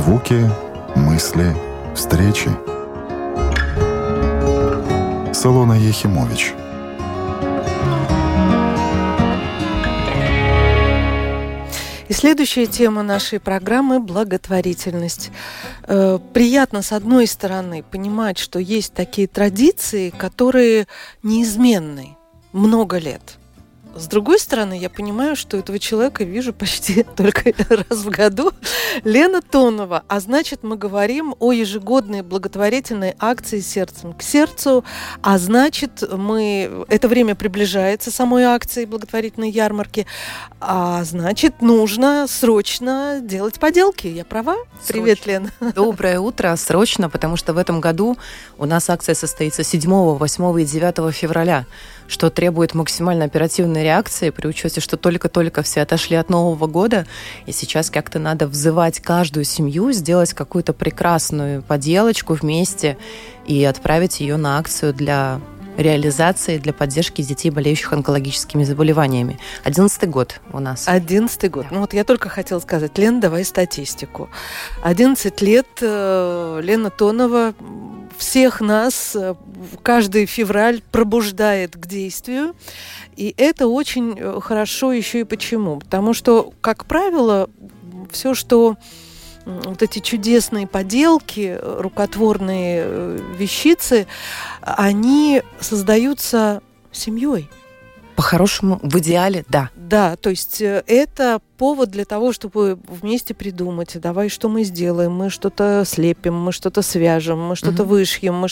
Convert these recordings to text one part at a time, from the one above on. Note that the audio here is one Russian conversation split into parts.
Звуки, мысли, встречи. Солона Ехимович. И следующая тема нашей программы – благотворительность. Приятно, с одной стороны, понимать, что есть такие традиции, которые неизменны много лет. С другой стороны, я понимаю, что этого человека вижу почти только раз в году. Лена Тонова. А значит, мы говорим о ежегодной благотворительной акции «Сердцем к сердцу». А значит, это время приближается, самой акции благотворительной ярмарки. А значит, нужно срочно делать поделки. Я права? Срочно. Привет, Лена. Доброе утро. Срочно, потому что в этом году у нас акция состоится 7, 8 и 9 февраля, что требует максимально оперативной реакции при учете, что только-только все отошли от Нового года, и сейчас как-то надо взывать каждую семью, сделать какую-то прекрасную поделочку вместе и отправить ее на акцию для реализации, для поддержки детей, болеющих онкологическими заболеваниями. 11-й год у нас. 11-й год. Да. Ну вот я только хотела сказать, Лен, давай статистику. 11 лет Лена Тонова всех нас каждый февраль пробуждает к действию. И это очень хорошо еще и почему? Потому что, как правило, все, что вот эти чудесные поделки, рукотворные вещицы, они создаются семьей. По-хорошему, в идеале, да. Да, то есть это повод для того, чтобы вместе придумать, давай, что мы сделаем, мы что-то слепим, мы что-то свяжем, мы что-то вышьем,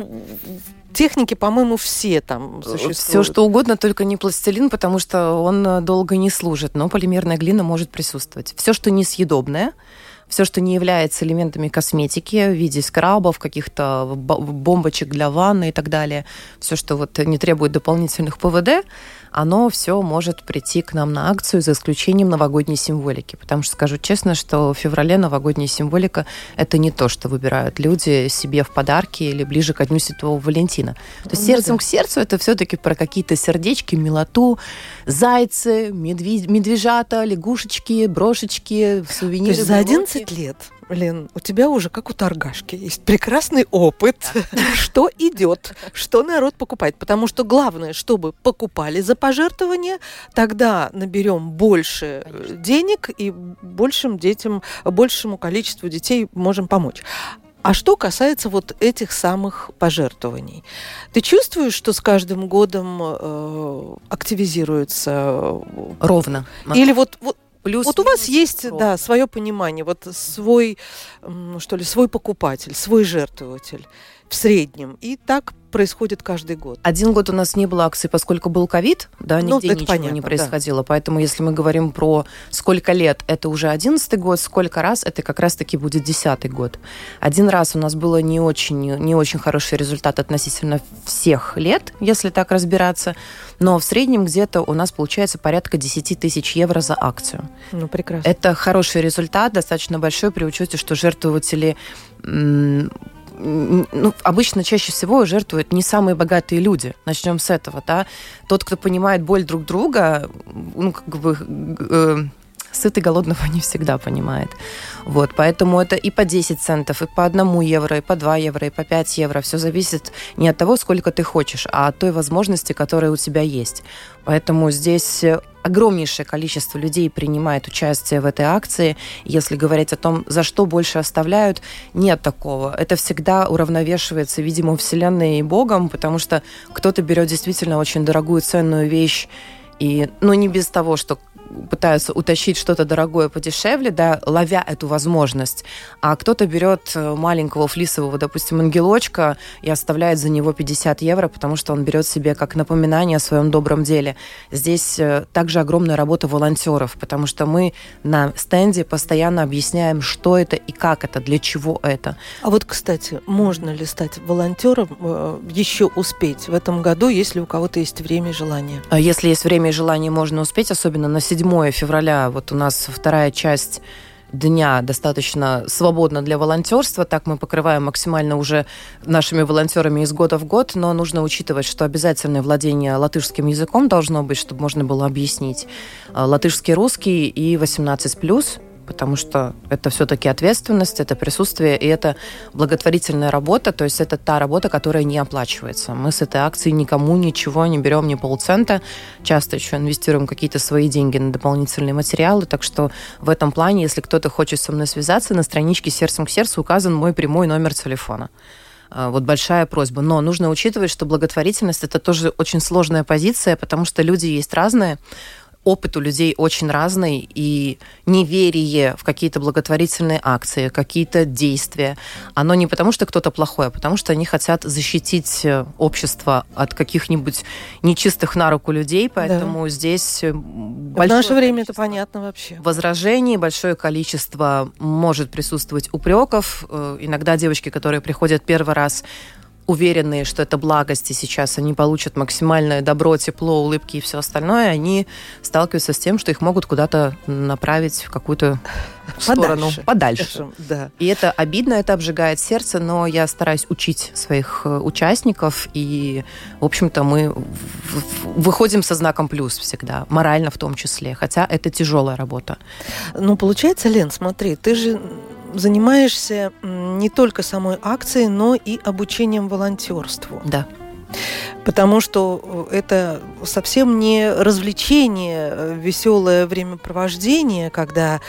техники, по-моему, все там существуют. Все что угодно, только не пластилин, потому что он долго не служит, но полимерная глина может присутствовать. Все, что несъедобное, все, что не является элементами косметики в виде скрабов, каких-то бомбочек для ванны и так далее, все, что вот не требует дополнительных ПВД, оно все может прийти к нам на акцию, за исключением новогодней символики. Потому что, скажу честно, что в феврале новогодняя символика – это не то, что выбирают люди себе в подарки или ближе ко Дню Святого Валентина. То есть «Сердцем к сердцу» – это все-таки про какие-то сердечки, милоту, зайцы, медвежата, лягушечки, брошечки, сувениры. То есть за 11 лет, Лен, у тебя уже, как у торгашки, есть прекрасный опыт, что идет, что народ покупает. Потому что главное, чтобы покупали за пожертвования, тогда наберем больше денег и большим детям, большему количеству детей можем помочь. А что касается вот этих самых пожертвований, ты чувствуешь, что с каждым годом активизируется? Ровно. Или вот плюс, вот у вас есть, да, свое понимание, вот свой покупатель, свой жертвователь в среднем. И так происходит каждый год. Один год у нас не было акции, поскольку был ковид, да, нигде ничего понятно, не происходило. Да. Поэтому если мы говорим про сколько лет, это уже 11-й год, сколько раз, это как раз-таки будет 10-й год. Один раз у нас было не очень хороший результат относительно всех лет, если так разбираться, но в среднем где-то у нас получается порядка 10 тысяч евро за акцию. Ну, прекрасно. Это хороший результат, достаточно большой, при учете, что жертвователи... обычно чаще всего жертвуют не самые богатые люди. Начнем с этого, да. Тот, кто понимает боль друг друга, сытый голодного не всегда понимает. Вот, поэтому это и по 10 центов, и по 1 евро, и по 2 евро, и по 5 евро. Все зависит не от того, сколько ты хочешь, а от той возможности, которая у тебя есть. Поэтому здесь огромнейшее количество людей принимает участие в этой акции. Если говорить о том, за что больше оставляют, нет такого. Это всегда уравновешивается, видимо, Вселенной и Богом, потому что кто-то берет действительно очень дорогую, ценную вещь, и, не без того, что пытаются утащить что-то дорогое подешевле, да, ловя эту возможность. А кто-то берет маленького флисового, допустим, ангелочка и оставляет за него 50 евро, потому что он берет себе как напоминание о своем добром деле. Здесь также огромная работа волонтеров, потому что мы на стенде постоянно объясняем, что это и как это, для чего это. А вот, кстати, можно ли стать волонтером, еще успеть в этом году, если у кого-то есть время и желание? Если есть время и желание, можно успеть, особенно на 7 февраля. Вот у нас вторая часть дня достаточно свободно для волонтерства. Так мы покрываем максимально уже нашими волонтерами из года в год, но нужно учитывать, что обязательное владение латышским языком должно быть, чтобы можно было объяснить. Латышский, русский и 18+, потому что это все-таки ответственность, это присутствие, и это благотворительная работа, то есть это та работа, которая не оплачивается. Мы с этой акции никому ничего не берем, ни полцента, часто еще инвестируем какие-то свои деньги на дополнительные материалы, так что в этом плане, если кто-то хочет со мной связаться, на страничке «Сердцем к сердцу» указан мой прямой номер телефона. Вот большая просьба. Но нужно учитывать, что благотворительность – это тоже очень сложная позиция, потому что люди есть разные, опыт у людей очень разный, и неверие в какие-то благотворительные акции, какие-то действия, оно не потому, что кто-то плохой, а потому что они хотят защитить общество от каких-нибудь нечистых на руку людей, поэтому здесь в наше время это понятно вообще. Возражений, большое количество может присутствовать упреков. Иногда девочки, которые приходят первый раз, уверенные, что это благость, и сейчас они получат максимальное добро, тепло, улыбки и все остальное, они сталкиваются с тем, что их могут куда-то направить в какую-то сторону подальше. Да. И это обидно, это обжигает сердце, но я стараюсь учить своих участников, и, в общем-то, мы выходим со знаком плюс всегда, морально в том числе, хотя это тяжелая работа. Ну, получается, Лен, смотри, ты же занимаешься не только самой акцией, но и обучением волонтерству. Да. Потому что это совсем не развлечение, веселое времяпровождение, когда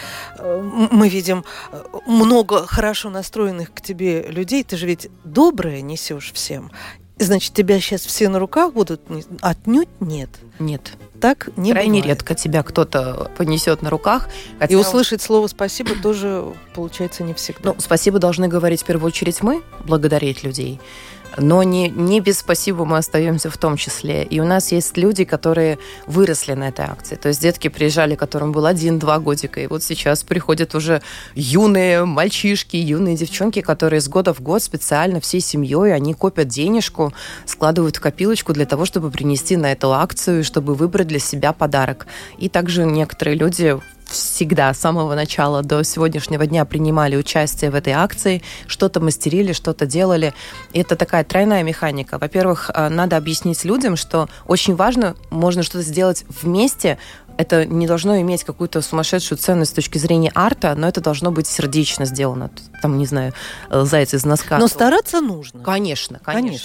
мы видим много хорошо настроенных к тебе людей. Ты же ведь доброе несешь всем. Значит, тебя сейчас все на руках будут? Отнюдь нет. Нет. Так не Крайне бывает. редко тебя кто-то понесет на руках. И услышать слово «спасибо» тоже получается не всегда. Ну, спасибо должны говорить в первую очередь мы, благодарить людей. Но не без спасибо мы остаемся в том числе. И у нас есть люди, которые выросли на этой акции. То есть детки приезжали, которым было 1-2 годика, и вот сейчас приходят уже юные мальчишки, юные девчонки, которые с года в год специально всей семьей, они копят денежку, складывают в копилочку для того, чтобы принести на эту акцию, чтобы выбрать для себя подарок. И также некоторые люди всегда с самого начала до сегодняшнего дня принимали участие в этой акции, что-то мастерили, что-то делали. И это такая тройная механика. Во-первых, надо объяснить людям, что очень важно, можно что-то сделать вместе. Это не должно иметь какую-то сумасшедшую ценность с точки зрения арта, но это должно быть сердечно сделано. Там, не знаю, заяц из носка. Но стараться нужно. Конечно.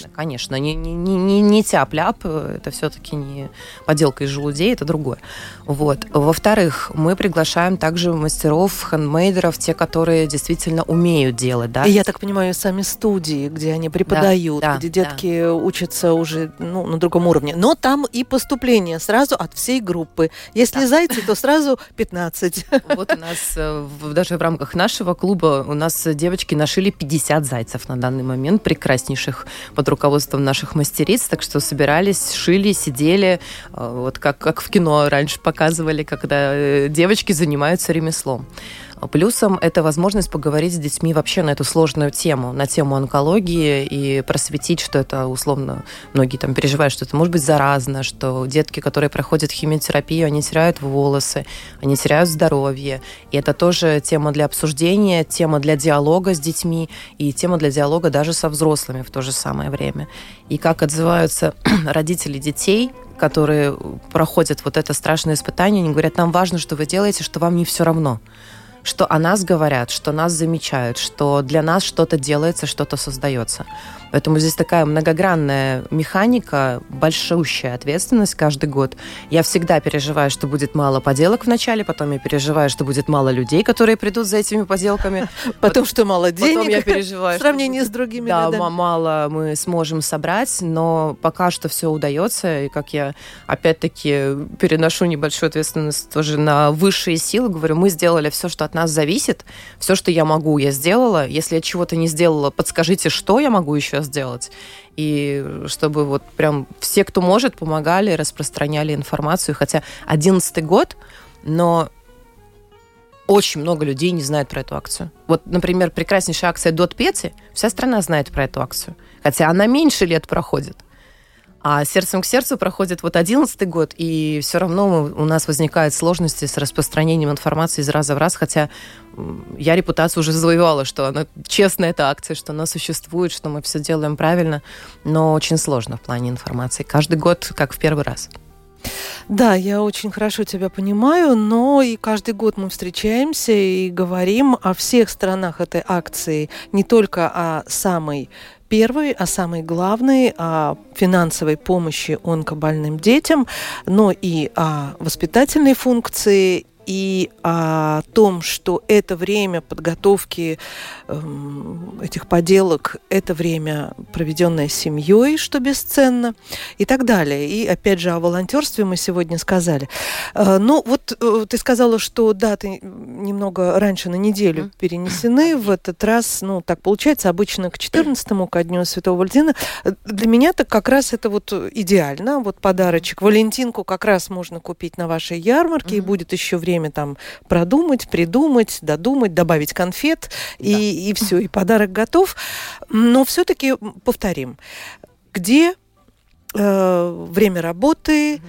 Не тяп-ляп, это все-таки не поделка из желудей, это другое. Вот. Во-вторых, мы приглашаем также мастеров, хендмейдеров, те, которые действительно умеют делать. Да? И я так понимаю, сами студии, где они преподают, где детки учатся уже на другом уровне. Но там и поступление сразу от всей группы. Если зайцы, то сразу 15. Вот у нас даже в рамках нашего клуба у нас девочки нашили 50 зайцев на данный момент, прекраснейших, под руководством наших мастериц. Так что собирались, шили, сидели, вот как в кино раньше показывали, когда девочки занимаются ремеслом. Плюсом это возможность поговорить с детьми вообще на эту сложную тему, на тему онкологии и просветить, что это условно, многие там переживают, что это может быть заразно, что детки, которые проходят химиотерапию, они теряют волосы, они теряют здоровье. И это тоже тема для обсуждения, тема для диалога с детьми и тема для диалога даже со взрослыми в то же самое время. И как отзываются родители детей, которые проходят вот это страшное испытание, они говорят, нам важно, что вы делаете, что вам не все равно. Что о нас говорят, что нас замечают, что для нас что-то делается, что-то создается. Поэтому здесь такая многогранная механика, большущая ответственность каждый год. Я всегда переживаю, что будет мало поделок в начале, потом я переживаю, что будет мало людей, которые придут за этими поделками. Потом, что мало денег. Потом я переживаю, в сравнении с другими годами. Да, мало мы сможем собрать, но пока что все удается. И как я, опять-таки, переношу небольшую ответственность тоже на высшие силы, говорю, мы сделали все, что от нас зависит, все, что я могу, я сделала. Если я чего-то не сделала, подскажите, что я могу еще сделать. И чтобы вот прям все, кто может, помогали, распространяли информацию. Хотя 11-й год, но очень много людей не знает про эту акцию. Вот, например, прекраснейшая акция «Дот Пеци», вся страна знает про эту акцию. Хотя она меньше лет проходит. А «Сердцем к сердцу» проходит вот 11-й год, и все равно у нас возникают сложности с распространением информации из раза в раз, хотя я репутацию уже завоевала, что она честная, эта акция, что она существует, что мы все делаем правильно, но очень сложно в плане информации. Каждый год как в первый раз. Да, я очень хорошо тебя понимаю, но и каждый год мы встречаемся и говорим о всех сторонах этой акции, не только о самой первой, о самой главной, о финансовой помощи онкобольным детям, но и о воспитательной функции, и о том, что это время подготовки этих поделок, это время, проведенное с семьей, что бесценно, и так далее. И опять же о волонтерстве мы сегодня сказали. Ну вот ты сказала, что даты немного раньше на неделю перенесены. В этот раз, ну так получается, обычно к 14-му, ко Дню Святого Валентина. Для меня так как раз это вот идеально. Вот подарочек. Валентинку как раз можно купить на вашей ярмарке, и будет еще время там продумать, придумать, додумать, добавить конфет, и все, и подарок готов. Но все-таки повторим, где время работы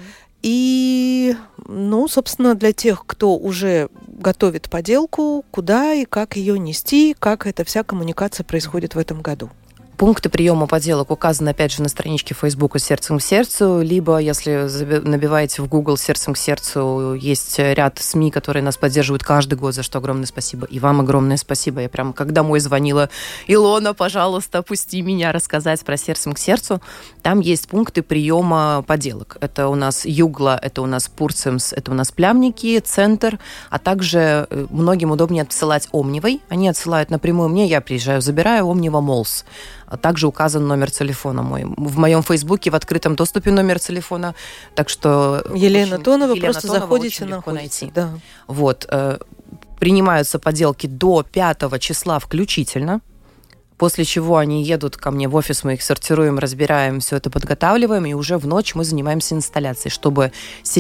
и, ну, собственно, для тех, кто уже готовит поделку, куда и как ее нести, как эта вся коммуникация происходит в этом году. Пункты приема поделок указаны, опять же, на страничке Фейсбука «Сердцем к сердцу», либо, если набиваете в Google «Сердцем к сердцу», есть ряд СМИ, которые нас поддерживают каждый год, за что огромное спасибо. И вам огромное спасибо. Я прям, как домой звонила: «Илона, пожалуйста, пусти меня рассказать про «Сердцем к сердцу». Там есть пункты приема поделок. Это у нас Югла, это у нас Пурцемс, это у нас Плямники, Центр, а также многим удобнее отсылать Омнивой. Они отсылают напрямую мне, я приезжаю, забираю, Омнива Молс. Также указан номер телефона мой. В моем Фейсбуке в открытом доступе номер телефона. Так что Елена Тонова, просто заходите, находите. Да. Вот. Принимаются поделки до 5 числа включительно. После чего они едут ко мне в офис, мы их сортируем, разбираем, все это подготавливаем, и уже в ночь мы занимаемся инсталляцией, чтобы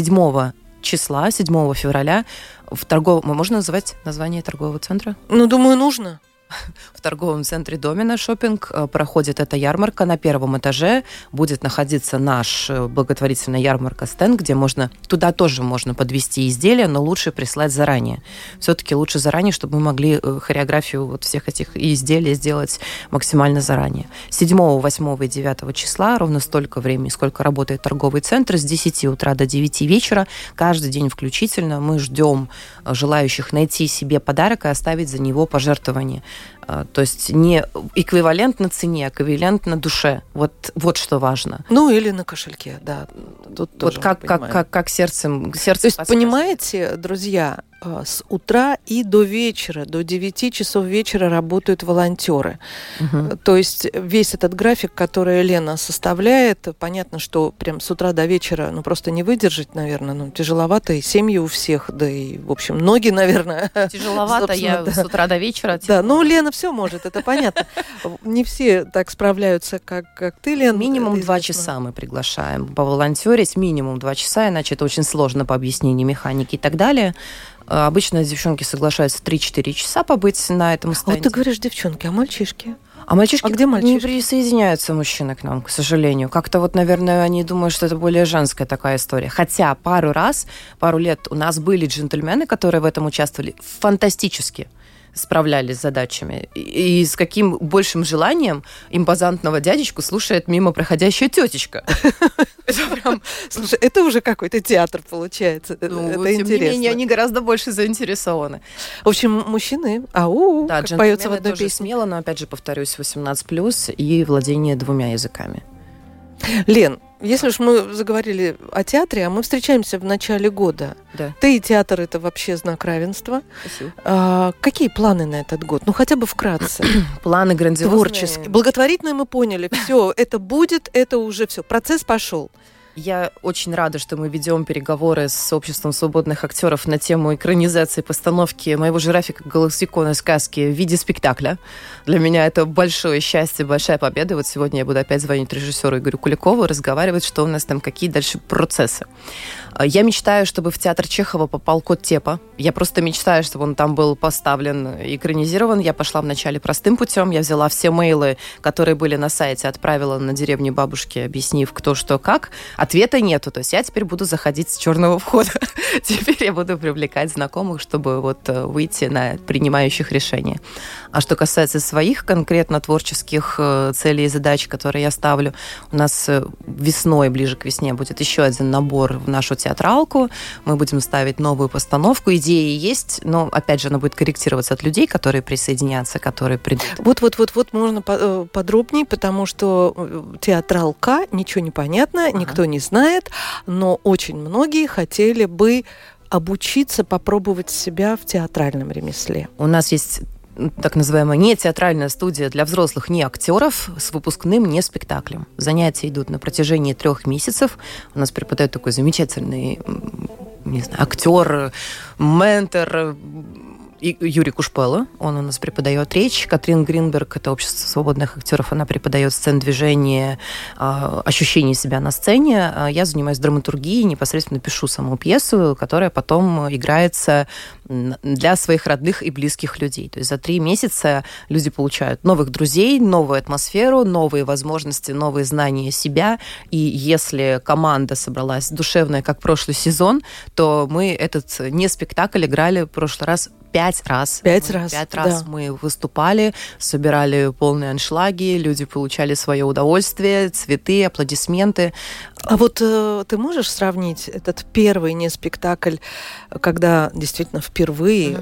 7 числа, 7 февраля в торговом... Можно называть название торгового центра? Ну, думаю, нужно. В торговом центре Домина Шоппинг проходит эта ярмарка. На 1 этаже будет находиться наш благотворительная ярмарка стенд, где туда тоже можно подвести изделия, но лучше прислать заранее. Все-таки лучше заранее, чтобы мы могли хореографию вот всех этих изделий сделать максимально заранее. 7, 8 и 9 числа, ровно столько времени, сколько работает торговый центр, с 10 утра до 9 вечера, каждый день включительно, мы ждем желающих найти себе подарок и оставить за него пожертвование. То есть не эквивалентно цене, а эквивалентно душе. Вот что важно. Ну, или на кошельке, да. Тут вот тоже как сердцем. То есть, понимаете, друзья, с утра и до вечера, до 9 часов вечера работают волонтеры. То есть весь этот график, который Лена составляет, понятно, что прям с утра до вечера, просто не выдержать, наверное, тяжеловато, и семьи у всех, да и, в общем, ноги, наверное. Тяжеловато, я с утра до вечера. Да, Лена все может, это понятно. Не все так справляются, как ты, Лена. Минимум 2 часа мы приглашаем поволонтерить, минимум 2 часа, иначе это очень сложно по объяснению механики и так далее. Обычно девчонки соглашаются 3-4 часа побыть на этом стенде. Вот ты говоришь девчонки, а мальчишки? А мальчишки где мальчишки? Не присоединяются мужчины к нам, к сожалению. Как-то наверное, они думают, что это более женская такая история. Хотя пару лет у нас были джентльмены, которые в этом участвовали фантастически справлялись с задачами. И с каким большим желанием импозантного дядечку слушает мимо проходящая тетечка. Слушай, это уже какой-то театр получается. Это интересно. Тем не менее, они гораздо больше заинтересованы. В общем, мужчины, да, как поется в одной тоже песне. Смело, но, опять же, повторюсь, 18+, и владение 2 языками. Лен, если уж мы заговорили о театре, а мы встречаемся в начале года. Да. Ты и театр — это вообще знак равенства. Спасибо. Какие планы на этот год? Хотя бы вкратце. Планы грандиозные. Творческие. Благотворительные мы поняли. Все, это будет, это уже все. Процесс пошел. Я очень рада, что мы ведем переговоры с Обществом свободных актеров на тему экранизации постановки моего жирафика «Галактикона» сказки в виде спектакля. Для меня это большое счастье, большая победа. Вот сегодня я буду опять звонить режиссеру Игорю Куликову, разговаривать, что у нас там, какие дальше процессы. Я мечтаю, чтобы в театр Чехова попал «Кот Тепа». Я просто мечтаю, чтобы он там был поставлен, экранизирован. Я пошла вначале простым путем. Я взяла все мейлы, которые были на сайте, отправила на деревню бабушки, объяснив, кто что как. ответа нету. То есть я теперь буду заходить с черного входа. Теперь я буду привлекать знакомых, чтобы вот выйти на принимающих решения. А что касается своих конкретно творческих целей и задач, которые я ставлю, у нас весной, ближе к весне, будет еще один набор в нашу театралку. Мы будем ставить новую постановку. Идеи есть, но, опять же, она будет корректироваться от людей, которые присоединятся, которые придут. Вот можно подробнее, потому что театралка, ничего не понятно, никто не знает, но очень многие хотели бы обучиться, попробовать себя в театральном ремесле. У нас есть так называемая не театральная студия для взрослых, не актеров, с выпускным не спектаклем. Занятия идут на протяжении 3 месяцев. У нас преподает такой замечательный, не знаю, актер, ментор Юрий Кушпелло. Он у нас преподает речь. Катрин Гринберг, это общество свободных актеров, она преподает сцен движения, ощущение себя на сцене. Я занимаюсь драматургией, непосредственно пишу саму пьесу, которая потом играется для своих родных и близких людей. То есть за 3 месяца люди получают новых друзей, новую атмосферу, новые возможности, новые знания себя. И если команда собралась душевная, как прошлый сезон, то мы этот не спектакль играли в прошлый раз 5 раз. 5 раз. 5 раз мы выступали, собирали полные аншлаги, люди получали свое удовольствие, цветы, аплодисменты. А вот ты можешь сравнить этот первый не спектакль, когда действительно впервые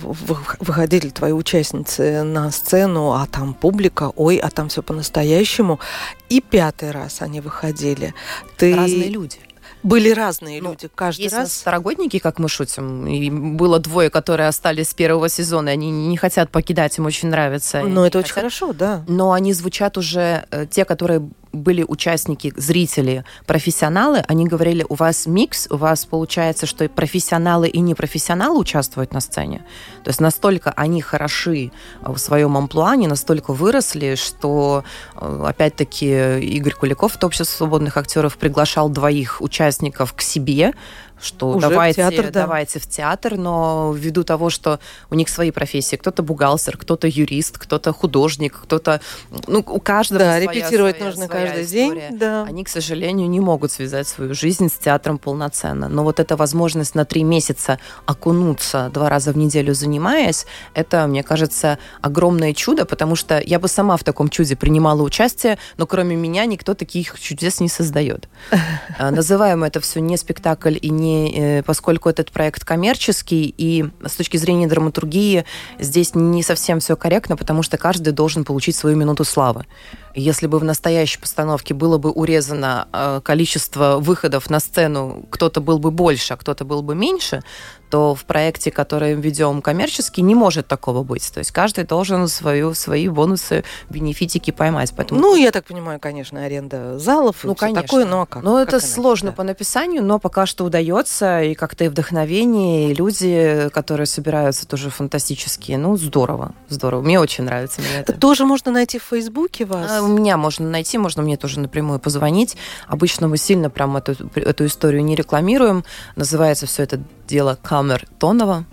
выходили твои участницы на сцену, а там публика, а там все по-настоящему, и 5-й раз они выходили. Разные люди. Были разные люди каждый есть раз. Есть второгодники, как мы шутим. И было 2, которые остались с 1-го сезона, и они не хотят покидать, им очень нравится. Но это очень хорошо, да. Но они звучат уже, те, которые были участники, зрители, профессионалы, они говорили, у вас микс, у вас получается, что и профессионалы, и непрофессионалы участвуют на сцене. То есть настолько они хороши в своем амплуа, они настолько выросли, что, опять-таки, Игорь Куликов, это общество свободных актеров, приглашал 2 участников к себе, что уже давайте в театр, но ввиду того, что у них свои профессии, кто-то бухгалтер, кто-то юрист, кто-то художник, кто-то... у каждого своя репетировать нужно каждый день. Да. Они, к сожалению, не могут связать свою жизнь с театром полноценно. Но вот эта возможность на 3 месяца окунуться 2 раза в неделю занимаясь, это, мне кажется, огромное чудо, потому что я бы сама в таком чуде принимала участие, но кроме меня никто таких чудес не создает. Называем это все не спектакль и не поскольку этот проект коммерческий, и с точки зрения драматургии здесь не совсем все корректно, потому что каждый должен получить свою минуту славы. Если бы в настоящей постановке было бы урезано количество выходов на сцену, кто-то был бы больше, а кто-то был бы меньше, то в проекте, который ведем коммерчески, не может такого быть. То есть каждый должен свои бонусы, бенефитики поймать. Поэтому... я так понимаю, конечно, аренда залов, конечно. Такое, но как? Это сложно по написанию, но пока что удается, и как-то и вдохновение, и люди, которые собираются, тоже фантастические. Здорово. Мне очень нравится. Это тоже можно найти в Фейсбуке вас? Меня можно найти, можно мне тоже напрямую позвонить. Обычно мы сильно прям эту историю не рекламируем. Называется все это дело Камертонова,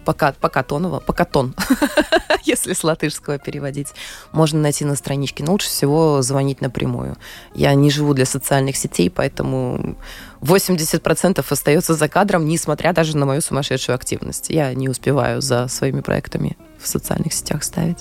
Покатон, если с латышского переводить. Можно найти на страничке, но лучше всего звонить напрямую. Я не живу для социальных сетей, поэтому 80% остается за кадром, несмотря даже на мою сумасшедшую активность. Я не успеваю за своими проектами в социальных сетях ставить.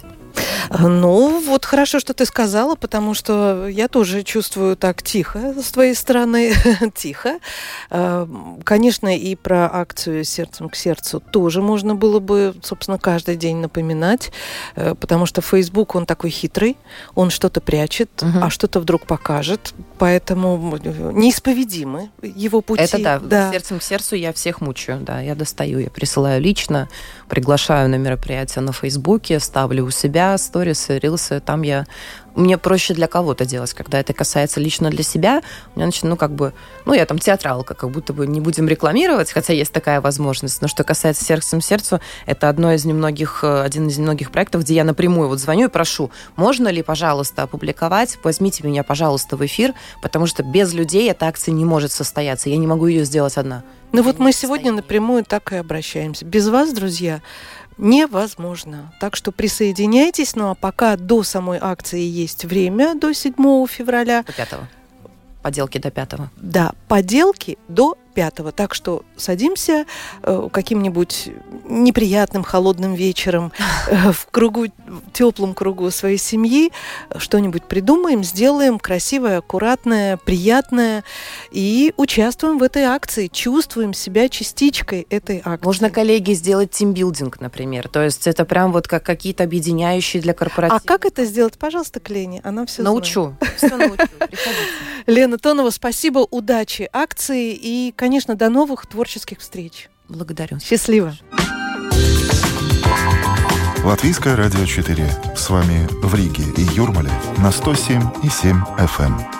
Хорошо, что ты сказала, потому что я тоже чувствую так тихо с твоей стороны, тихо. Конечно, и про акцию «Сердцем к сердцу» тоже можно было бы, собственно, каждый день напоминать, потому что Facebook, он такой хитрый, он что-то прячет, а что-то вдруг покажет, поэтому неисповедимы его пути. Это да. «Сердцем к сердцу» я всех мучаю, да, я достаю, я присылаю лично, приглашаю на мероприятия на Фейсбуке, ставлю у себя сторисы, рилсы, там мне проще для кого-то делать. Когда это касается лично для себя, у меня я там театралка, как будто бы не будем рекламировать, хотя есть такая возможность. Но что касается «Сердцем к сердцу», это один из немногих проектов, где я напрямую звоню и прошу, можно ли, пожалуйста, опубликовать, возьмите меня, пожалуйста, в эфир, потому что без людей эта акция не может состояться. Я не могу ее сделать одна. Мы сегодня напрямую так и обращаемся. Без вас, друзья, невозможно. Так что присоединяйтесь. А пока до самой акции есть время, до 7 февраля. До 5. поделки до 5. Да, поделки до 5. Так что садимся каким-нибудь неприятным холодным вечером в теплом кругу своей семьи, что-нибудь придумаем, сделаем красивое, аккуратное, приятное и участвуем в этой акции, чувствуем себя частичкой этой акции. Можно, коллеги, сделать тимбилдинг, например. То есть это прям вот как какие-то объединяющие для корпоративов. А как это сделать? Пожалуйста, к Лене, она все научу. Все научу. Приходите. Лена Тонова, спасибо, удачи акции и, конечно, до новых творческих встреч. Благодарю. Счастливо. Латвийское радио 4. С вами в Риге и Юрмале на 107,7 FM.